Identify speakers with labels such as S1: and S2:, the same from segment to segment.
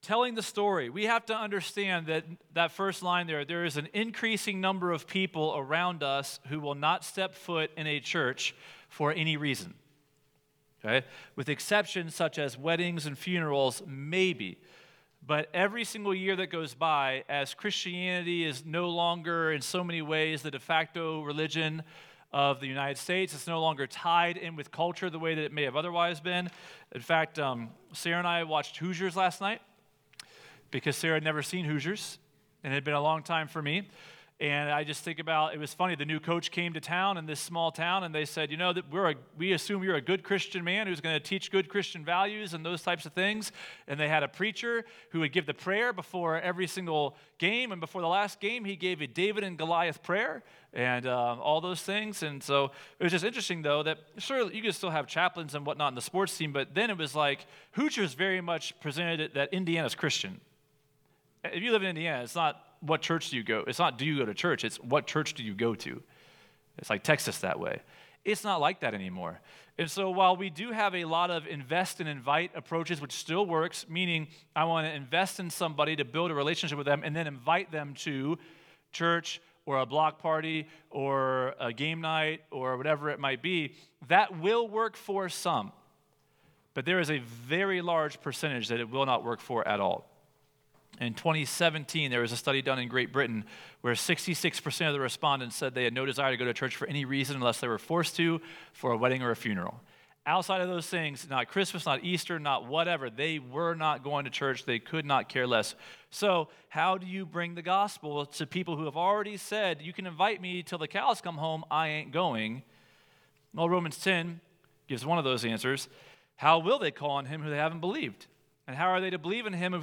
S1: telling the story, we have to understand that first line there is an increasing number of people around us who will not step foot in a church for any reason. Okay? With exceptions such as weddings and funerals, maybe. But every single year that goes by, as Christianity is no longer in so many ways the de facto religion of the United States, it's no longer tied in with culture the way that it may have otherwise been. In fact, Sarah and I watched Hoosiers last night because Sarah had never seen Hoosiers, and it had been a long time for me. And I just think about, it was funny, the new coach came to town in this small town, and they said, you know, that we assume you're a good Christian man who's going to teach good Christian values and those types of things. And they had a preacher who would give the prayer before every single game, and before the last game, he gave a David and Goliath prayer and all those things. And so it was just interesting, though, that sure, you could still have chaplains and whatnot in the sports team, but then it was like Hoosiers very much presented it that Indiana's Christian. If you live in Indiana, it's not what church do you go? It's not do you go to church, it's what church do you go to? It's like Texas that way. It's not like that anymore. And so while we do have a lot of invest and invite approaches, which still works, meaning I want to invest in somebody to build a relationship with them and then invite them to church or a block party or a game night or whatever it might be, that will work for some. But there is a very large percentage that it will not work for at all. In 2017, there was a study done in Great Britain where 66% of the respondents said they had no desire to go to church for any reason unless they were forced to, for a wedding or a funeral. Outside of those things, not Christmas, not Easter, not whatever, they were not going to church. They could not care less. So how do you bring the gospel to people who have already said, you can invite me till the cows come home, I ain't going? Well, Romans 10 gives one of those answers. How will they call on him who they haven't believed? And how are they to believe in him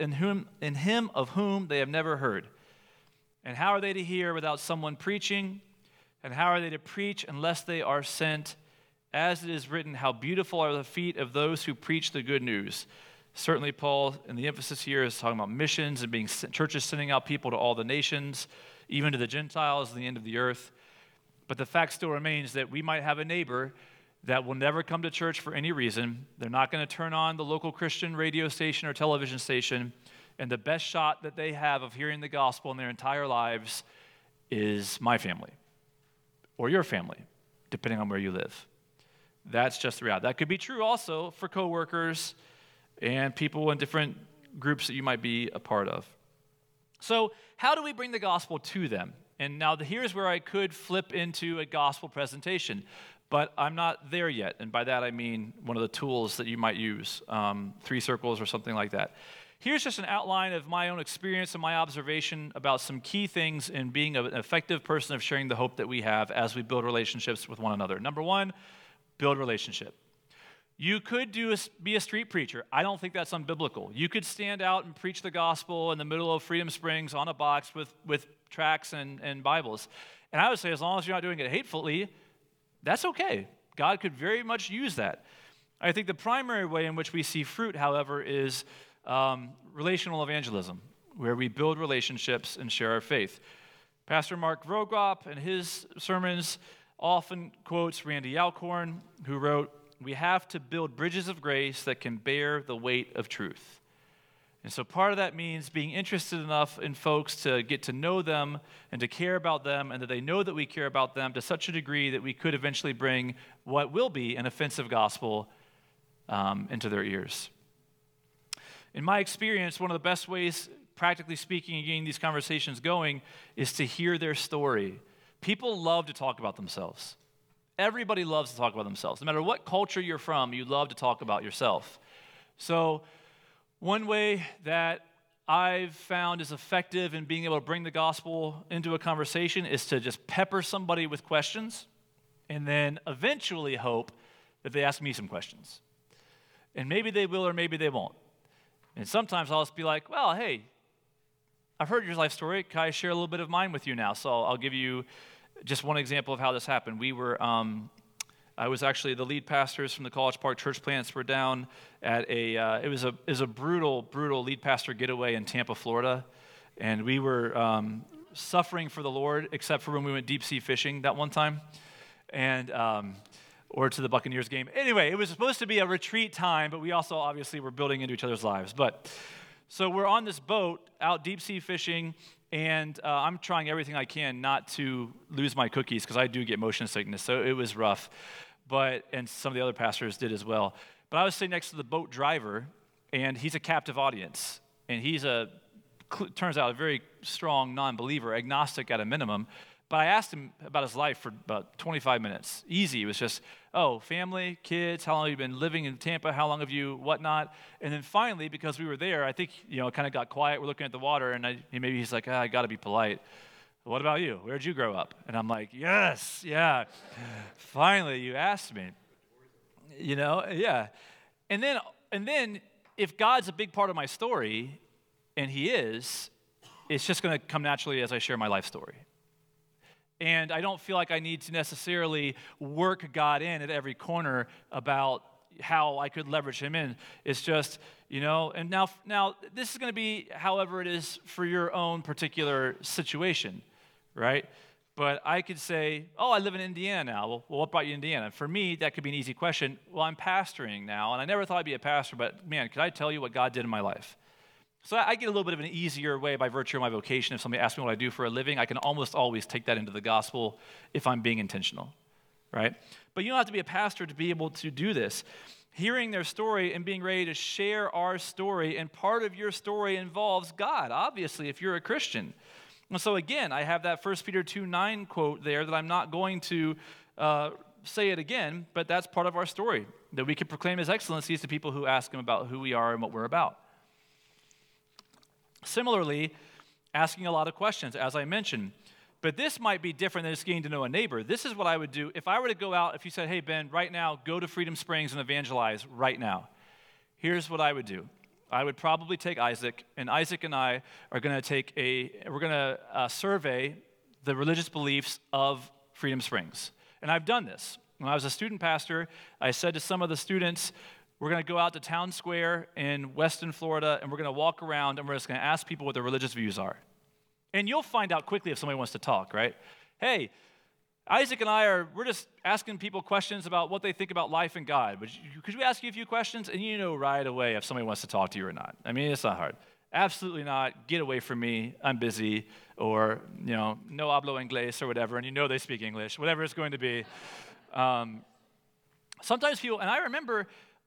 S1: of whom they have never heard? And how are they to hear without someone preaching? And how are they to preach unless they are sent? As it is written, how beautiful are the feet of those who preach the good news. Certainly Paul, and the emphasis here is talking about missions and being churches sending out people to all the nations, even to the Gentiles, the end of the earth. But the fact still remains that we might have a neighbor that will never come to church for any reason. They're not going to turn on the local Christian radio station or television station, and the best shot that they have of hearing the gospel in their entire lives is my family or your family, depending on where you live. That's just the reality. That could be true also for coworkers and people in different groups that you might be a part of. So how do we bring the gospel to them? And now here's where I could flip into a gospel presentation. But I'm not there yet, and by that I mean one of the tools that you might use, 3 circles or something like that. Here's just an outline of my own experience and my observation about some key things in being an effective person of sharing the hope that we have as we build relationships with one another. Number 1, build relationship. You could be a street preacher. I don't think that's unbiblical. You could stand out and preach the gospel in the middle of Freedom Springs on a box with tracts and Bibles. And I would say as long as you're not doing it hatefully, that's okay. God could very much use that. I think the primary way in which we see fruit, however, is relational evangelism, where we build relationships and share our faith. Pastor Mark Vroegop, in his sermons, often quotes Randy Alcorn, who wrote, "We have to build bridges of grace that can bear the weight of truth." And so part of that means being interested enough in folks to get to know them and to care about them, and that they know that we care about them to such a degree that we could eventually bring what will be an offensive gospel into their ears. In my experience, one of the best ways, practically speaking, of getting these conversations going is to hear their story. People love to talk about themselves. Everybody loves to talk about themselves. No matter what culture you're from, you love to talk about yourself. So one way that I've found is effective in being able to bring the gospel into a conversation is to just pepper somebody with questions and then eventually hope that they ask me some questions. And maybe they will or maybe they won't. And sometimes I'll just be like, well, hey, I've heard your life story. Can I share a little bit of mine with you now? So I'll give you just one example of how this happened. I was actually the lead pastors from the College Park Church Plants were down at it was a brutal lead pastor getaway in Tampa, Florida, and we were suffering for the Lord, except for when we went deep sea fishing that one time, and or to the Buccaneers game. Anyway, it was supposed to be a retreat time, but we also obviously were building into each other's lives. But So we're on this boat out deep sea fishing, and I'm trying everything I can not to lose my cookies because I do get motion sickness, so it was rough. And some of the other pastors did as well. But I was sitting next to the boat driver, and he's a captive audience. And he's turns out, a very strong non-believer, agnostic at a minimum. But I asked him about his life for about 25 minutes. Easy. It was just, family, kids, how long have you been living in Tampa? How long have you, whatnot? And then finally, because we were there, I think, it kind of got quiet. We're looking at the water, and maybe he's like, I got to be polite. What about you? Where'd you grow up? And I'm like, yes, yeah. Finally, you asked me. Yeah. And then if God's a big part of my story, and he is, it's just going to come naturally as I share my life story. And I don't feel like I need to necessarily work God in at every corner about how I could leverage him in. It's just, and now this is going to be however it is for your own particular situation. Right? But I could say, I live in Indiana now. Well, what brought you to Indiana? For me, that could be an easy question. Well, I'm pastoring now, and I never thought I'd be a pastor, but man, could I tell you what God did in my life? So I get a little bit of an easier way by virtue of my vocation. If somebody asks me what I do for a living, I can almost always take that into the gospel if I'm being intentional, right? But you don't have to be a pastor to be able to do this. Hearing their story and being ready to share our story, and part of your story involves God, obviously, if you're a Christian. And so again, I have that 1 Peter 2:9 quote there that I'm not going to say it again, but that's part of our story, that we can proclaim his excellencies to people who ask him about who we are and what we're about. Similarly, asking a lot of questions, as I mentioned. But this might be different than just getting to know a neighbor. This is what I would do. If I were to go out, if you said, hey, Ben, right now, go to Freedom Springs and evangelize right now. Here's what I would do. I would probably take Isaac, and Isaac and I are going to survey the religious beliefs of Freedom Springs. And I've done this. When I was a student pastor, I said to some of the students, we're going to go out to Town Square in Weston, Florida, and we're going to walk around, and we're just going to ask people what their religious views are. And you'll find out quickly if somebody wants to talk, right? Hey, Isaac and we're just asking people questions about what they think about life and God. Could we ask you a few questions? And you know right away if somebody wants to talk to you or not. I mean, it's not hard. Absolutely not. Get away from me. I'm busy. Or, no hablo inglés or whatever. And they speak English, whatever it's going to be. Sometimes people, and I remember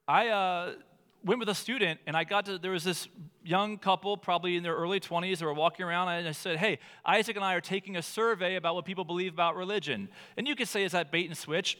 S1: I went with a student, and there was this young couple, probably in their early 20s, that were walking around, and I said, hey, Isaac and I are taking a survey about what people believe about religion. And you could say, is that bait and switch?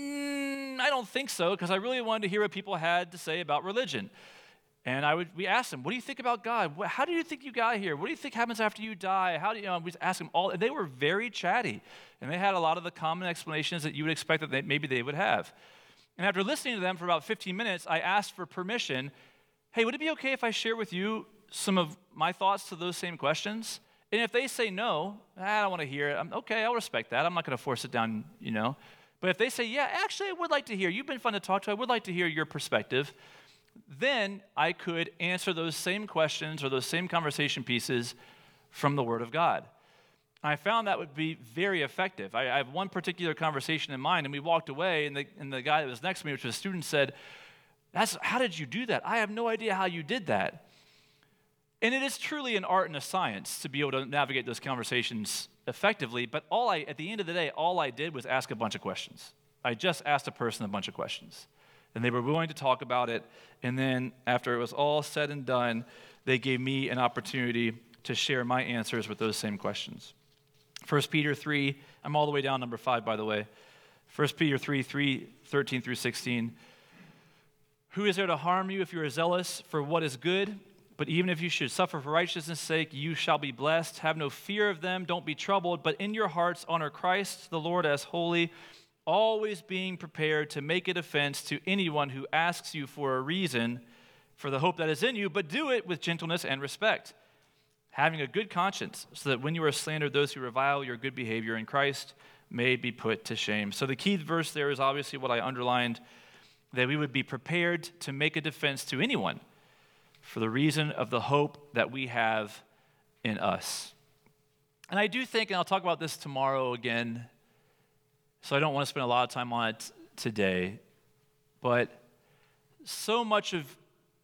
S1: I don't think so, because I really wanted to hear what people had to say about religion. And we asked them, what do you think about God? How do you think you got here? What do you think happens after you die? We asked them all, and they were very chatty. And they had a lot of the common explanations that you would expect that maybe they would have. And after listening to them for about 15 minutes, I asked for permission. Hey, would it be okay if I share with you some of my thoughts to those same questions? And if they say no, I don't want to hear it. Okay, I'll respect that. I'm not going to force it down, But if they say, yeah, actually, I would like to hear. You've been fun to talk to. I would like to hear your perspective. Then I could answer those same questions or those same conversation pieces from the Word of God. I found that would be very effective. I have one particular conversation in mind, and we walked away, and the guy that was next to me, which was a student, said, how did you do that? I have no idea how you did that. And it is truly an art and a science to be able to navigate those conversations effectively, but at the end of the day, all I did was ask a bunch of questions. I just asked a person a bunch of questions, and they were willing to talk about it, and then after it was all said and done, they gave me an opportunity to share my answers with those same questions. 1 Peter 3, I'm all the way down, number 5, by the way. 1 Peter 3, 13 through 16. Who is there to harm you if you are zealous for what is good? But even if you should suffer for righteousness' sake, you shall be blessed. Have no fear of them, don't be troubled, but in your hearts honor Christ the Lord as holy, always being prepared to make a defense to anyone who asks you for a reason for the hope that is in you, but do it with gentleness and respect, having a good conscience, so that when you are slandered, those who revile your good behavior in Christ may be put to shame. So the key verse there is obviously what I underlined, that we would be prepared to make a defense to anyone for the reason of the hope that we have in us. And I do think, and I'll talk about this tomorrow again, so I don't want to spend a lot of time on it today, but so much of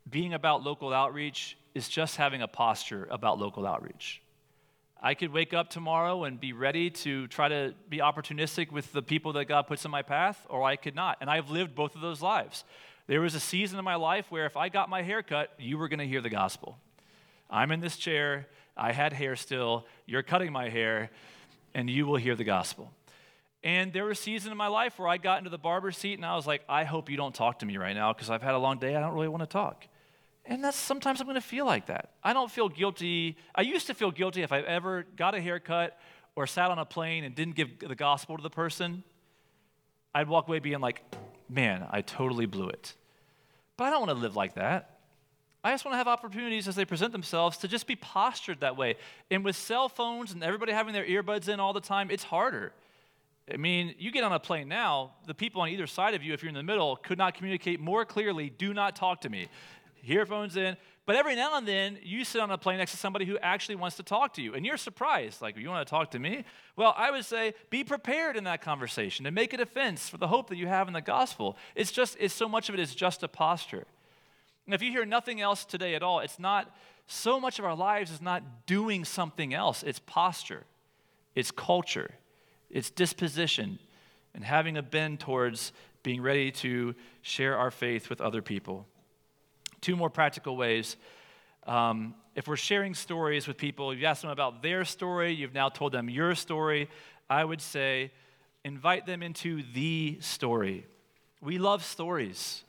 S1: being about local outreach is just having a posture about local outreach. I could wake up tomorrow and be ready to try to be opportunistic with the people that God puts in my path, or I could not. And I've lived both of those lives. There was a season in my life where if I got my hair cut, you were going to hear the gospel. I'm in this chair, I had hair still, you're cutting my hair, and you will hear the gospel. And there was a season in my life where I got into the barber seat and I was like, I hope you don't talk to me right now because I've had a long day, I don't really want to talk. And that's sometimes I'm going to feel like that. I don't feel guilty. I used to feel guilty if I ever got a haircut or sat on a plane and didn't give the gospel to the person. I'd walk away being like, man, I totally blew it. But I don't want to live like that. I just want to have opportunities as they present themselves to just be postured that way. And with cell phones and everybody having their earbuds in all the time, it's harder. I mean, you get on a plane now, the people on either side of you, if you're in the middle, could not communicate more clearly, do not talk to me. Earphones in, but every now and then you sit on a plane next to somebody who actually wants to talk to you, and you're surprised, like, you want to talk to me? Well, I would say be prepared in that conversation and make a defense for the hope that you have in the gospel. It's so much of it is just a posture. And if you hear nothing else today at all, it's not, so much of our lives is not doing something else. It's posture, it's culture, it's disposition, and having a bend towards being ready to share our faith with other people. Two more practical ways. If we're sharing stories with people, you've asked them about their story, you've now told them your story, I would say invite them into the story. We love stories.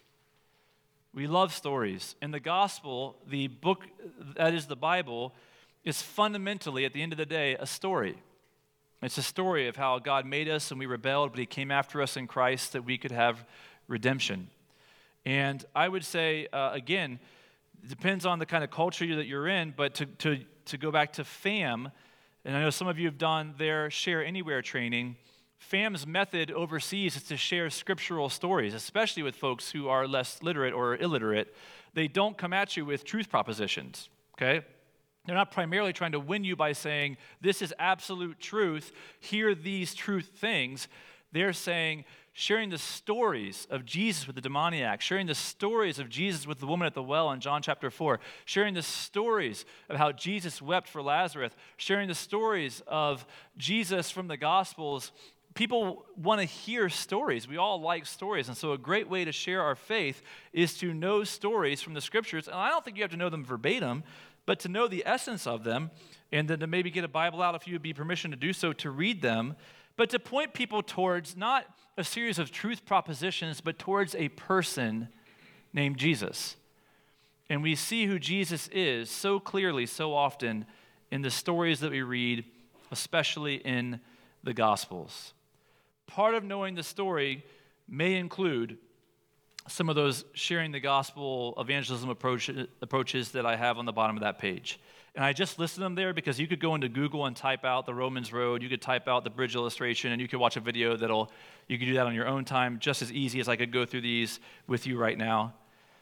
S1: We love stories. In the gospel, the book that is the Bible is fundamentally, at the end of the day, a story. It's a story of how God made us and we rebelled, but he came after us in Christ that we could have redemption. And I would say, again, it depends on the kind of culture that you're in, but to go back to FAM, and I know some of you have done their Share Anywhere training, FAM's method overseas is to share scriptural stories, especially with folks who are less literate or illiterate. They don't come at you with truth propositions, okay? They're not primarily trying to win you by saying, this is absolute truth, hear these truth things. They're saying, sharing the stories of Jesus with the demoniac, sharing the stories of Jesus with the woman at the well in John chapter 4, sharing the stories of how Jesus wept for Lazarus, sharing the stories of Jesus from the Gospels. People want to hear stories. We all like stories. And so a great way to share our faith is to know stories from the Scriptures. And I don't think you have to know them verbatim, but to know the essence of them, and then to maybe get a Bible out if you would be permission to do so, to read them, but to point people towards not a series of truth propositions, but towards a person named Jesus. And we see who Jesus is so clearly, so often in the stories that we read, especially in the Gospels. Part of knowing the story may include some of those sharing the gospel evangelism approaches that I have on the bottom of that page. And I just listed them there because you could go into Google and type out the Romans Road, you could type out the bridge illustration, and you could watch a video you could do that on your own time, just as easy as I could go through these with you right now.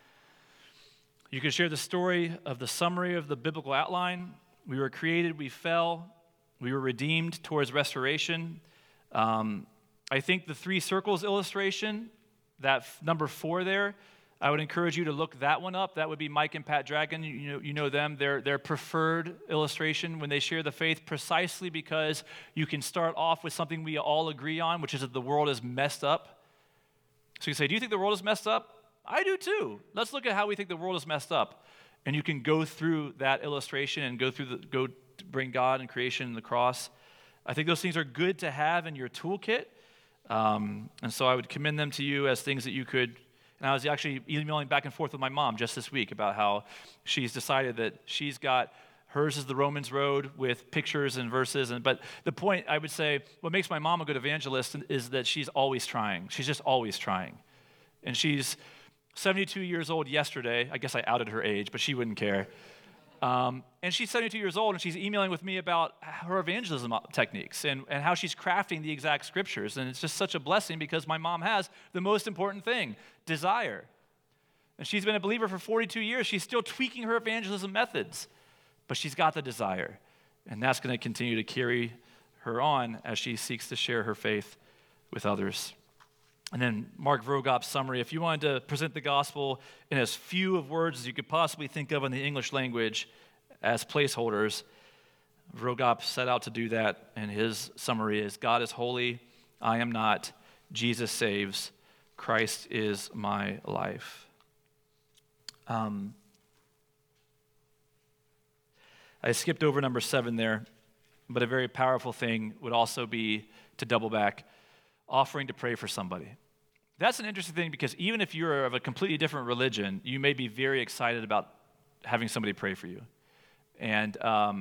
S1: You could share the story of the summary of the biblical outline. We were created, we fell, we were redeemed towards restoration. I think the 3 circles illustration, that number 4 there, I would encourage you to look that one up. That would be Mike and Pat Dragon. You know them. Their preferred illustration when they share the faith, precisely because you can start off with something we all agree on, which is that the world is messed up. So you say, do you think the world is messed up? I do too. Let's look at how we think the world is messed up. And you can go through that illustration and go to bring God and creation and the cross. I think those things are good to have in your toolkit. And so I would commend them to you as things that you could. And I was actually emailing back and forth with my mom just this week about how she's decided that she's got hers is the Romans Road with pictures and verses. But the point, I would say, what makes my mom a good evangelist is that she's always trying. She's just always trying. And she's 72 years old yesterday. I guess I outed her age, but she wouldn't care. And she's 72 years old, and she's emailing with me about her evangelism techniques and how she's crafting the exact scriptures. And it's just such a blessing because my mom has the most important thing, desire. And she's been a believer for 42 years. She's still tweaking her evangelism methods, but she's got the desire. And that's going to continue to carry her on as she seeks to share her faith with others. And then Mark Vrogop's summary. If you wanted to present the gospel in as few of words as you could possibly think of in the English language as placeholders, Vrogop set out to do that, and his summary is, God is holy, I am not, Jesus saves, Christ is my life. I skipped over number 7 there, but a very powerful thing would also be to double back, offering to pray for somebody. That's an interesting thing because even if you're of a completely different religion, you may be very excited about having somebody pray for you. And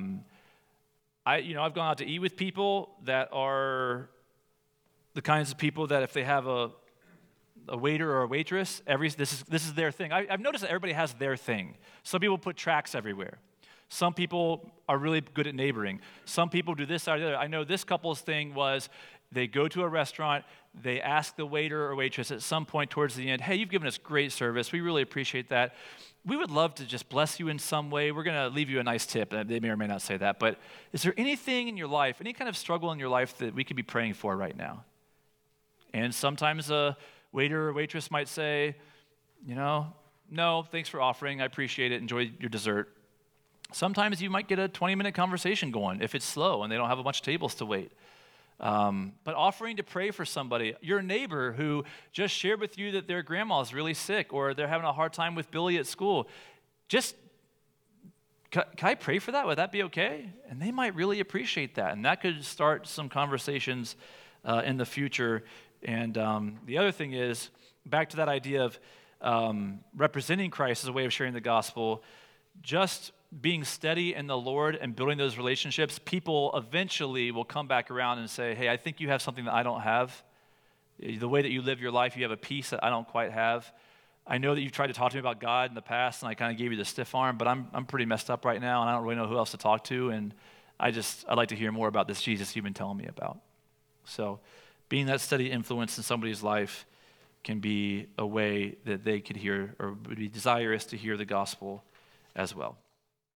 S1: I've gone out to eat with people that are the kinds of people that if they have a waiter or a waitress, this is their thing. I've noticed that everybody has their thing. Some people put tracts everywhere. Some people are really good at neighboring. Some people do this or the other. I know this couple's thing was they go to a restaurant, they ask the waiter or waitress at some point towards the end, hey, you've given us great service. We really appreciate that. We would love to just bless you in some way. We're going to leave you a nice tip. They may or may not say that. But is there anything in your life, any kind of struggle in your life that we could be praying for right now? And sometimes a waiter or waitress might say, no, thanks for offering. I appreciate it. Enjoy your dessert. Sometimes you might get a 20-minute conversation going if it's slow and they don't have a bunch of tables to wait. But offering to pray for somebody, your neighbor who just shared with you that their grandma's really sick or they're having a hard time with Billy at school, just, can I pray for that? Would that be okay? And they might really appreciate that. And that could start some conversations in the future. And the other thing is, back to that idea of representing Christ as a way of sharing the gospel, just being steady in the Lord and building those relationships, people eventually will come back around and say, hey, I think you have something that I don't have. The way that you live your life, you have a peace that I don't quite have. I know that you've tried to talk to me about God in the past, and I kind of gave you the stiff arm, but I'm pretty messed up right now, and I don't really know who else to talk to, and I'd like to hear more about this Jesus you've been telling me about. So being that steady influence in somebody's life can be a way that they could hear or would be desirous to hear the gospel as well.